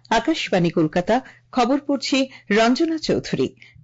আকাশবাণী কলকাতা খবর পড়ছি রঞ্জনা চৌধুরী।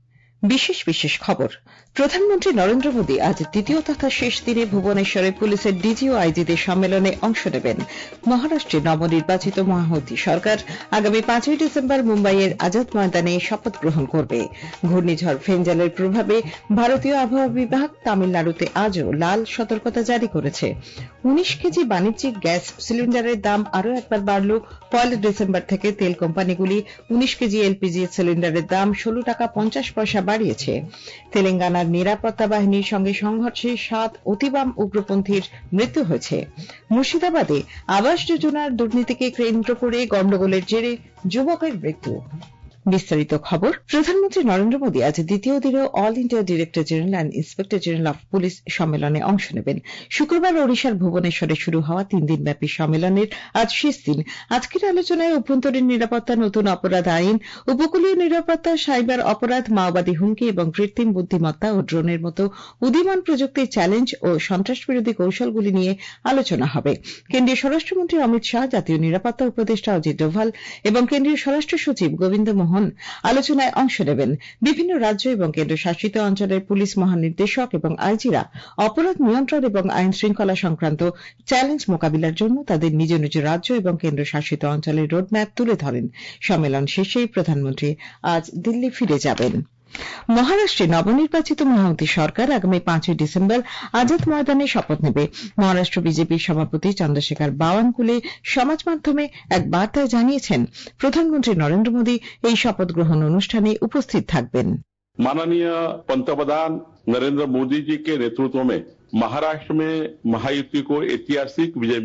বিশেষ খবর। প্রধানমন্ত্রী নরেন্দ্র মোদী আজ দ্বিতীয় তথা শেষ দিনে ভুবনেশ্বরে পুলিশের ডিজি ও আইজিদের সম্মেলনে অংশ নেবেন। মহারাষ্ট্রে নবনির্বাচিত মায়াবতী সরকার আগামী 5ই ডিসেম্বর মুম্বাইয়ের আজাদ ময়দানে শপথ গ্রহণ করবে। ঘূর্ণিঝড় ফেঞ্জালের প্রভাবে ভারতীয় আবহাওয়া বিভাগ তামিলনাড়ুতে আজও লাল সতর্কতা জারি করেছে। 19 কেজি বাণিজ্যিক গ্যাস সিলিন্ডারের দাম আরও একবার বাড়ল। 1 ডিসেম্বর থেকে তেল কোম্পানিগুলি 19 কেজি এলপিজি সিলিন্ডারের দাম 16 টাকা 50 পয়সা বাড়িয়েছে। তেলেঙ্গানার নিরাপত্তা বাহিনীর সঙ্গে সংঘর্ষে 7 অতিবাম উগ্রপন্থীর মৃত্যু হয়েছে। মুর্শিদাবাদে আবাস যোজনার দুর্নীতিকে কেন্দ্র করে গন্ডগোলের জেরে যুবকের মৃত্যু। বিস্তারিত খবর। প্রধানমন্ত্রী নরেন্দ্র মোদী আজ দ্বিতীয় দিনেও all India director general and inspector general of police সম্মেলনে অংশ নেবেন। শুক্রবার ওড়িশার ভুবনেশ্বরে শুরু হওয়া 3 দিনব্যাপী সম্মেলনের আজ শেষ দিন। আজকের আলোচনায় অভ্যন্তরীণ নিরাপত্তা, নতুন অপরাধ আইন, উপকূলীয় নিরাপত্তা, সাইবার অপরাধ, মাওবাদী হুমকি এবং কৃত্রিম বুদ্ধিমত্তা ও ড্রোনের মতো উদীয়মান প্রযুক্তির চ্যালেঞ্জ ও সন্ত্রাসবিরোধী কৌশলগুলি নিয়ে আলোচনা হবে। কেন্দ্রীয় স্বরাষ্ট্রমন্ত্রী অমিত শাহ, জাতীয় নিরাপত্তা উপদেষ্টা অজিত ডোভাল এবং কেন্দ্রীয় স্বরাষ্ট্র সচিব গোবিন্দ মোহন আলোচনায় অংশ নেবেন। বিভিন্ন রাজ্য এবং কেন্দ্রশাসিত অঞ্চলের পুলিশ মহানির্দেশক এবং আইজিরা অপরাধ নিয়ন্ত্রণ এবং আইন শৃঙ্খলা সংক্রান্ত চ্যালেঞ্জ মোকাবিলার জন্য তাদের নিজ নিজ রাজ্য এবং কেন্দ্রশাসিত অঞ্চলের রোডম্যাপ তুলে ধরেন। সম্মেলন শেষেই প্রধানমন্ত্রী আজ দিল্লি ফিরে যাবেন। মহারাষ্ট্রে নবনির্বাচিত মায়াবতী সরকার আগামী 5ই ডিসেম্বর আজাদ ময়দানে শপথ নেবে। মহারাষ্ট্র বিজেপির সভাপতি চন্দ্রশেখর বাওয়ানকুলে সমাজ মাধ্যমে এক বার্তায় জানিয়েছেন, প্রধানমন্ত্রী নরেন্দ্র মোদী এই শপথ গ্রহণ অনুষ্ঠানে উপস্থিত থাকবেন। माननीय पंतप्रधान नरेंद्र मोदी जी के नेतृत्व में महाराष्ट्र में महायुति को ऐतिहासिक विजय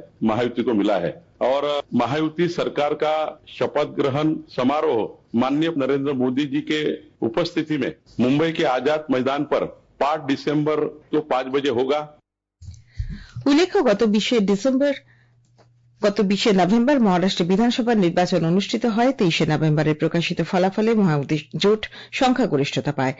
मिला है और महायुति सरकार का शपथ ग्रहण समारोह माननीय नरेंद्र मोदी जी के उपस्थिति में मुंबई के आजाद मैदान पर 5 डिसेम्बर को 5 बजे होगा। उल्लेख्य গত 20 নভেম্বর মহারাষ্ট্রে বিধানসভা নির্বাচন অনুষ্ঠিত হয়। 23 নভেম্বরের প্রকাশিত ফলাফলে মায়াবতী জোট সংখ্যাগরিষ্ঠতা পায়।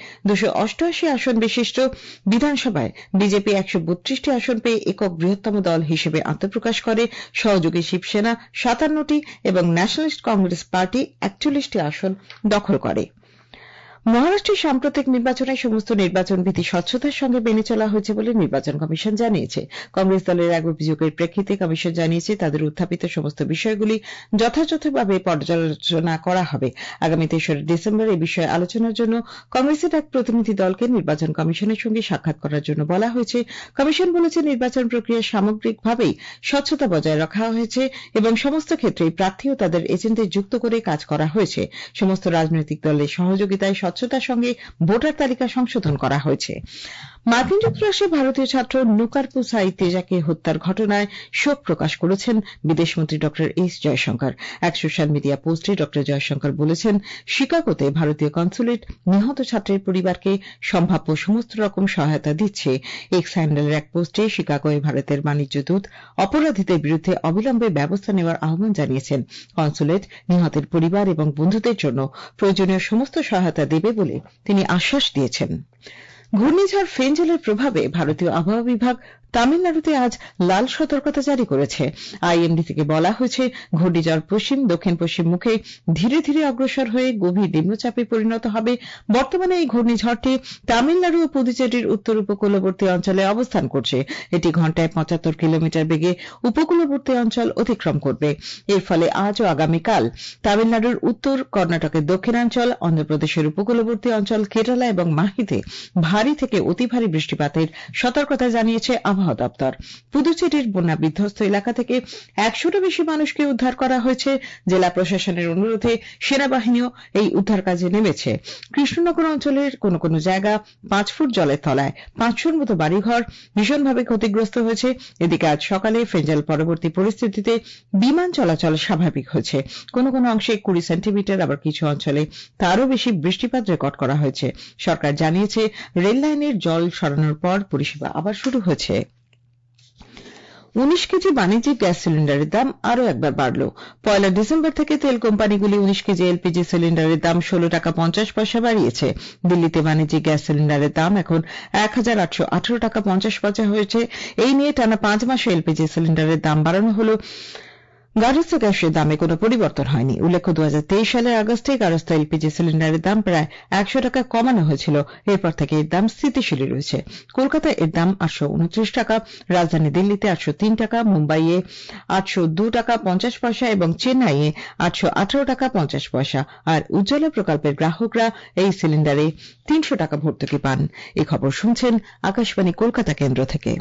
288 আসন বিশিষ্ট বিধানসভায় বিজেপি 132টি আসন পেয়ে একক বৃহত্তম দল হিসেবে আত্মপ্রকাশ করে। সহযোগী শিবসেনা 57টি এবং ন্যাশনালিস্ট কংগ্রেস পার্টি 41টি আসন দখল করে। মহারাষ্ট্রের সাম্প্রতিক নির্বাচনে সমস্ত নির্বাচন বিধি স্বচ্ছতার সঙ্গে মেনে চলা হয়েছে বলে নির্বাচন কমিশন জানিয়েছে। কংগ্রেস দলের এক অভিযোগের প্রেক্ষিতে কমিশন জানিয়েছে, তাদের উত্থাপিত সমস্ত বিষয়গুলি যথাযথভাবে পর্যালোচনা করা হবে। আগামী 3 ডিসেম্বর এই বিষয়ে আলোচনার জন্য কংগ্রেসের এক প্রতিনিধি দলকে নির্বাচন কমিশনের সঙ্গে সাক্ষাৎ করার জন্য বলা হয়েছে। কমিশন বলেছে, নির্বাচন প্রক্রিয়া সামগ্রিকভাবেই স্বচ্ছতা বজায় রাখা হয়েছে এবং সমস্ত ক্ষেত্রেই প্রার্থী ও তাদের এজেন্টদের যুক্ত করে কাজ করা হয়েছে। সমস্ত রাজনৈতিক দলের সহযোগিতায় স্বচ্ছতার সঙ্গে ভোটার তালিকা সংশোধন করা হয়েছে। মার্কিন যুক্তরাষ্ট্রে ভারতীয় ছাত্র নুকারপু সাই তেজাকে হত্যার ঘটনায় শোক প্রকাশ করেছেন বিদেশমন্ত্রী ড এস জয়শঙ্কর। এক সোশ্যাল মিডিয়া পোস্টে ড জয়শঙ্কর বলেছেন, শিকাগোতে ভারতীয় কনসুলেট নিহত ছাত্রের পরিবারকে সম্ভাব্য সমস্ত রকম সহায়তা দিচ্ছে। এক্স হ্যান্ডেলের এক পোস্টে শিকাগোয় ভারতের বাণিজ্য দূত অপরাধীদের বিরুদ্ধে অবিলম্বে ব্যবস্থা নেওয়ার আহ্বান জানিয়েছেন। কনসুলেট নিহতের পরিবার এবং বন্ধুদের জন্য প্রয়োজনীয় সমস্ত সহায়তা দেবে বলে তিনি আশ্বাস দিয়েছেন। ঘূর্ণিঝড় ফেঞ্জালের প্রভাবে ভারতীয় আবহাওয়া বিভাগ তামিলনাড়ুতে আজ লাল সতর্কতা জারি করেছে। আইএমডি থেকে বলা হয়েছে, ঘূর্ণিঝড় পশ্চিম দক্ষিণ পশ্চিম মুখে ধীরে ধীরে অগ্রসর হয়ে গভীর নিম্নচাপে পরিণত হবে। বর্তমানে এই ঘূর্ণিঝড়টি তামিলনাড়ু ও পুদুচেরির উত্তর উপকূলবর্তী অঞ্চলে অবস্থান করছে। এটি ঘণ্টায় 75 কিলোমিটার বেগে উপকূলবর্তী অঞ্চল অতিক্রম করবে। এর ফলে আজ ও আগামীকাল তামিলনাড়ুর উত্তর, কর্ণাটকের দক্ষিণাঞ্চল, অন্ধ্রপ্রদেশের উপকূলবর্তী অঞ্চল, কেরালা এবং মাহিতে ভারী থেকে অতি ভারী বৃষ্টিপাতের সতর্কতা জানিয়েছে আবহাওয়া দপ্তর। পুদুচেরির বন্যা বিধ্বস্ত এলাকা থেকে 100টিরও বেশি মানুষকে উদ্ধার করা হয়েছে। জেলা প্রশাসনের অনুরোধে সেনাবাহিনীও এই উদ্ধার কাজে নেমেছে। কৃষ্ণনগর অঞ্চলের কোন কোন জায়গা 5 ফুট জলের তলায়। 500র মতো বাড়িঘর ভীষণভাবে ক্ষতিগ্রস্ত হয়েছে। এদিকে আজ সকালে ফেঞ্জাল পরবর্তী পরিস্থিতিতে বিমান চলাচল স্বাভাবিক হয়েছে। কোন কোন অংশে 20 সেন্টিমিটার, আবার কিছু অঞ্চলে তারও বেশি বৃষ্টিপাত রেকর্ড করা হয়েছে। সরকার জানিয়েছে, রেল লাইনের জল সরানোর পর পরিষেবা আবার শুরু হয়েছে। 19 কেজি বাণিজ্যিক গ্যাস সিলিন্ডারের দাম আরও একবার বাড়ল। 1 ডিসেম্বর থেকে তেল কোম্পানিগুলি 19 কেজি এলপিজি সিলিন্ডারের দাম 16 টাকা 50 পয়সা বাড়িয়েছে। দিল্লিতে বাণিজ্যিক গ্যাস সিলিন্ডারের দাম এখন 1818 টাকা 50 পয়সা হয়েছে। এই নিয়ে টানা 5 মাসে এলপিজি সিলিন্ডারের দাম বাড়ানো হল গার্হস্থ্য গ্যাসের দামে কোনো পরিবর্তন হয়নি। উল্লেখ্য 2023 সালের আগস্টে গার্হস্থ্য এলপিজি সিলিন্ডারের দাম প্রায় 100 টাকা কমানো হয়েছিল। এরপর থেকে এর দাম স্থিতিশীলই রয়েছে। কলকাতায় এর দাম 829 টাকা, রাজধানী দিল্লিতে 803 টাকা, মুম্বাইয়ে 802 টাকা 50 পয়সা এবং চেন্নাইয়ে 818 টাকা 50 পয়সা। আর উজ্জ্বলা প্রকল্পের গ্রাহকরা এই সিলিন্ডারে 300 টাকা ভর্তুকি পান। এই খবর শুনছেন আকাশবাণী কলকাতা কেন্দ্র থেকে।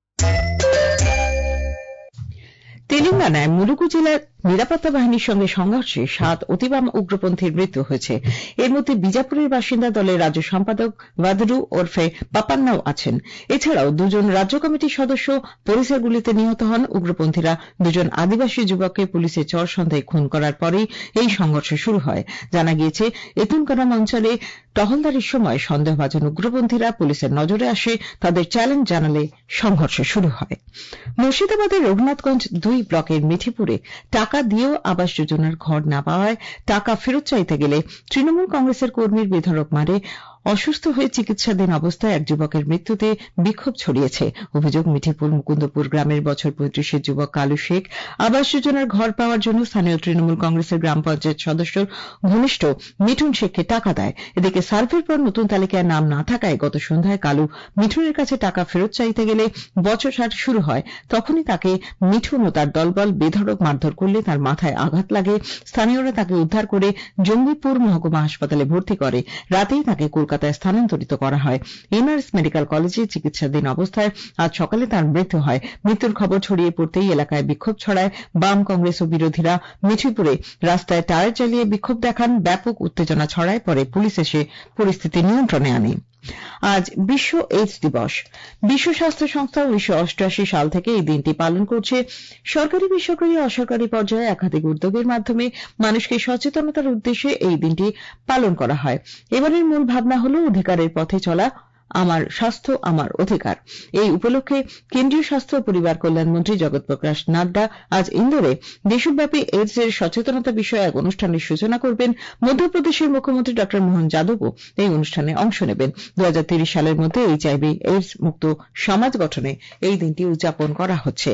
তেলেঙ্গানায় মুলুগু জেলার নিরাপত্তা বাহিনীর সঙ্গে সংঘর্ষে 7 অতিবাম উগ্রপন্থীর মৃত্যু হয়েছে। এর মধ্যে বিজাপুরের বাসিন্দা দলের রাজ্য সম্পাদক ওয়াদরু ওরফে পাপান্নাও আছেন। এছাড়াও 2 জন রাজ্য কমিটির সদস্য পুলিশের গুলিতে নিহত হন। উগ্রপন্থীরা 2 জন আদিবাসী যুবককে পুলিশের চর সন্ধ্যায় খুন করার পরেই এই সংঘর্ষ শুরু হয়। জানা গিয়েছে, এতুনকারাম অঞ্চলে টহলদারির সময় সন্দেহভাজন উগ্রপন্থীরা পুলিশের নজরে আসে। তাদের চ্যালেঞ্জ জানালে সংঘর্ষ শুরু হয়। মুর্শিদাবাদের রঘুনাথগঞ্জ 2 ব্লকের মিঠিপুরে টাকা দিয়েও আবাস যোজনার ঘর না পাওয়ায় টাকা ফেরত চাইতে গেলে তৃণমূল কংগ্রেসের কর্মীর বেধড়ক মারে অসুস্থ হয়ে চিকিৎসাধীন অবস্থায় এক যুবকের মৃত্যুতে বিক্ষোভ ছড়িয়েছে। অভিযোগ, মিঠিপুর মুকুন্দপুর গ্রামের বছর 35-এর যুবক কালু শেখ আবাস যোজনার ঘর পাওয়ার জন্য স্থানীয় তৃণমূল কংগ্রেসের গ্রাম পঞ্চায়েত সদস্য ঘনিষ্ঠ মিঠুন শেখকে টাকা দেয়। এদিকে সার্ভের পর নতুন তালিকায় নাম না থাকায় গত সন্ধ্যায় কালু মিঠুনের কাছে টাকা ফেরত চাইতে গেলে বচসার শুরু হয়। তখনই তাকে মিঠুন ও তার দলবল বেধড়ক মারধর করলে তার মাথায় আঘাত লাগে। স্থানীয়রা তাকে উদ্ধার করে জঙ্গিপুর মহকুমা হাসপাতালে ভর্তি করে। রাতেই তাকে কলকাতায় স্থানান্তরিত করা হয়। এনআরএস মেডিকেল কলেজে চিকিৎসাধীন অবস্থায় আজ সকালে তার মৃত্যু হয়। মৃত্যুর খবর ছড়িয়ে পড়তেই এলাকায় বিক্ষোভ ছড়ায়। বাম, কংগ্রেস ও বিরোধীরা মিঠিপুরে রাস্তায় টায়ার জ্বালিয়ে বিক্ষোভ দেখান। ব্যাপক উত্তেজনা ছড়ায়। পরে পুলিশ এসে পরিস্থিতি নিয়ন্ত্রণে আনে। আজ বিশ্ব এইডস দিবস। বিশ্ব স্বাস্থ্য সংস্থা 1988 সাল থেকে এই দিনটি পালন করছে। সরকারি, বেসরকারি, অসরকারি পর্যায়ে একাধিক উদ্যোগের মাধ্যমে মানুষকে সচেতনতার উদ্দেশ্যে এই দিনটি পালন করা হয়। এবারের মূল ভাবনা হল অধিকারের পথে চলা, আমার স্বাস্থ্য আমার অধিকার। এই উপলক্ষে কেন্দ্রীয় স্বাস্থ্য ও পরিবার কল্যাণ মন্ত্রী জগৎ প্রকাশ নাড্ডা আজ ইন্দোরে দেশব্যাপী এইডস এর সচেতনতা বিষয়ে এক অনুষ্ঠানের সূচনা করবেন। মধ্যপ্রদেশের মুখ্যমন্ত্রী ড মোহন যাদবও এই অনুষ্ঠানে অংশ নেবেন। 2030 সালের মধ্যে এইচআইভি এইডস মুক্ত সমাজ গঠনে এই দিনটি উদযাপন করা হচ্ছে।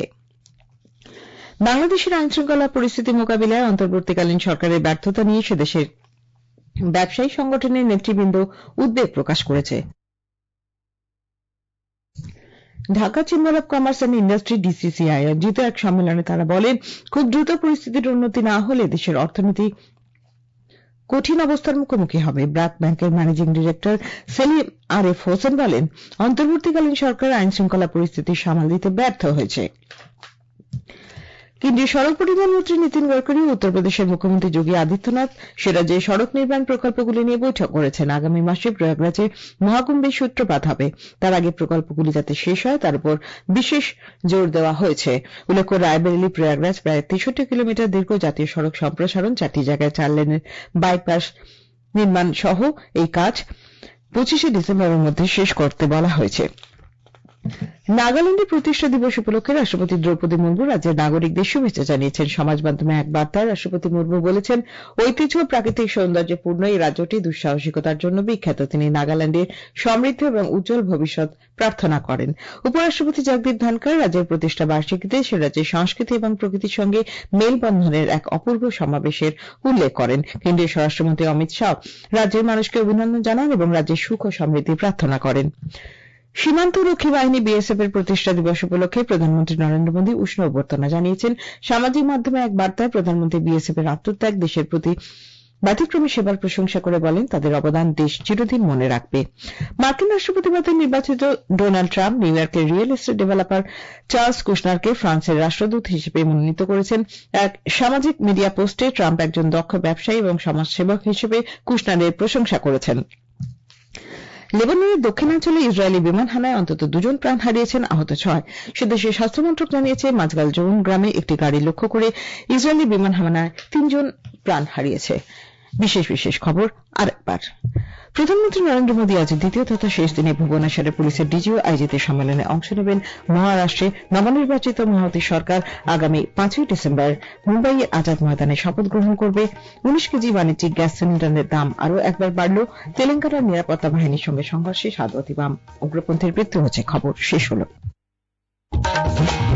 বাংলাদেশের আইনশৃঙ্খলা পরিস্থিতি মোকাবিলায় অন্তর্বর্তীকালীন সরকারের ব্যর্থতা নিয়ে সেদেশের ব্যবসায়ী সংগঠনের নেতৃবৃন্দ উদ্বেগ প্রকাশ করেছে। Dhaka chamber of commerce and industry DCCI আয়োজিত এক সম্মেলনে তারা বলেন, খুব দ্রুত পরিস্থিতির উন্নতি না হলে দেশের অর্থনীতি কঠিন অবস্থার মুখোমুখি হবে। ব্র্যাক ব্যাংকের ম্যানেজিং ডিরেক্টর সেলিম আরেফ হোসেন বলেন, অন্তর্বর্তীকালীন সরকার আইন শৃঙ্খলা পরিস্থিতি সামাল দিতে ব্যর্থ হয়েছে। কেন্দ্রীয় সড়ক পরিবহন মন্ত্রী নীতিন গড়করি উত্তরপ্রদেশের মুখ্যমন্ত্রী যোগী আদিত্যনাথ সে রাজ্যে সড়ক নির্মাণ প্রকল্পগুলি নিয়ে বৈঠক করেছেন। আগামী মাসে প্রয়াগরাজে মহাকুম্ভের সূত্রপাত হবে। তার আগে প্রকল্পগুলি যাতে শেষ হয় তার উপর বিশেষ জোর দেওয়া হয়েছে। উল্লেখ্য, রায়বেরেলি প্রয়াগরাজ প্রায় 63 কিলোমিটার দীর্ঘ জাতীয় সড়ক সম্প্রসারণ, 4টি জায়গায় 4 লেনের বাইপাস নির্মাণ সহ এই কাজ 25 ডিসেম্বরের মধ্যে শেষ করতে বলা হয়েছে। নাগাল্যান্ডের প্রতিষ্ঠা দিবস উপলক্ষে রাষ্ট্রপতি দ্রৌপদী মুর্মু রাজ্যের নাগরিকদের শুভেচ্ছা জানিয়েছেন। সমাজ মাধ্যমে এক বার্তায় রাষ্ট্রপতি মুর্মু বলেছেন, ঐতিহ্য ও প্রাকৃতিক সৌন্দর্যপূর্ণ এই রাজ্যটি দুঃসাহসিকতার জন্য বিখ্যাত। তিনি নাগাল্যান্ডের সমৃদ্ধ এবং উজ্জ্বল ভবিষ্যৎ প্রার্থনা করেন। উপরাষ্ট্রপতি জগদীপ ধনখড় রাজ্যের প্রতিষ্ঠা বার্ষিকীতে সে রাজ্যের সংস্কৃতি এবং প্রকৃতির সঙ্গে মেলবন্ধনের এক অপূর্ব সমাবেশের উল্লেখ করেন। কেন্দ্রীয় স্বরাষ্ট্রমন্ত্রী অমিত শাহ রাজ্যের মানুষকে অভিনন্দন জানান এবং রাজ্যের সুখ ও সমৃদ্ধি প্রার্থনা করেন। সীমান্ত রক্ষী বাহিনী বিএসএফ এর প্রতিষ্ঠা দিবস উপলক্ষে প্রধানমন্ত্রী নরেন্দ্র মোদী উষ্ণ অভ্যর্থনা জানিয়েছেন। সামাজিক মাধ্যমে এক বার্তায় প্রধানমন্ত্রী বিএসএফ এর আত্মত্যাগ, দেশের প্রতি ব্যতিক্রমী সেবার প্রশংসা করে বলেন, তাদের অবদান দেশ চিরদিন মনে রাখবে। মার্কিন রাষ্ট্রপতি পদে নির্বাচিত ডোনাল্ড ট্রাম্প নিউ ইয়র্কের রিয়েল এস্টেট ডেভেলপার চার্লস কুশনারকে ফ্রান্সের রাষ্ট্রদূত হিসেবে মনোনীত করেছেন। এক সামাজিক মিডিয়া পোস্টে ট্রাম্প একজন দক্ষ ব্যবসায়ী এবং সমাজসেবক হিসেবে কুশনারের প্রশংসা করেছেন। লেবাননের দক্ষিণাঞ্চলে ইসরায়েলি বিমান হামলায় অন্তত 2 জন প্রাণ হারিয়েছেন, আহত 6। সেদেশের স্বাস্থ্যমন্ত্রক জানিয়েছে, মাঝগাল জৌন গ্রামে একটি গাড়ি লক্ষ্য করে ইসরায়েলি বিমান হামলায় 3 জন প্রাণ হারিয়েছে। বিশেষ খবর আরেকবার। প্রধানমন্ত্রী নরেন্দ্র মোদী আজ দ্বিতীয় তথা শেষ দিনে ভুবনেশ্বরে পুলিশের ডিজি ও আইজিদের সম্মেলনে অংশ নেবেন। মহারাষ্ট্রে নবনির্বাচিত মায়াবতী সরকার আগামী 5ই ডিসেম্বর মুম্বাইয়ের আজাদ ময়দানে শপথ গ্রহণ করবে। 19 কেজি বাণিজ্যিক গ্যাস সিলিন্ডারের দাম আরও একবার বাড়ল। তেলেঙ্গানার নিরাপত্তা বাহিনীর সঙ্গে সংঘর্ষে 7 অতিবাম উগ্রপন্থীর মৃত্যু হয়েছে। খবর শেষ হল।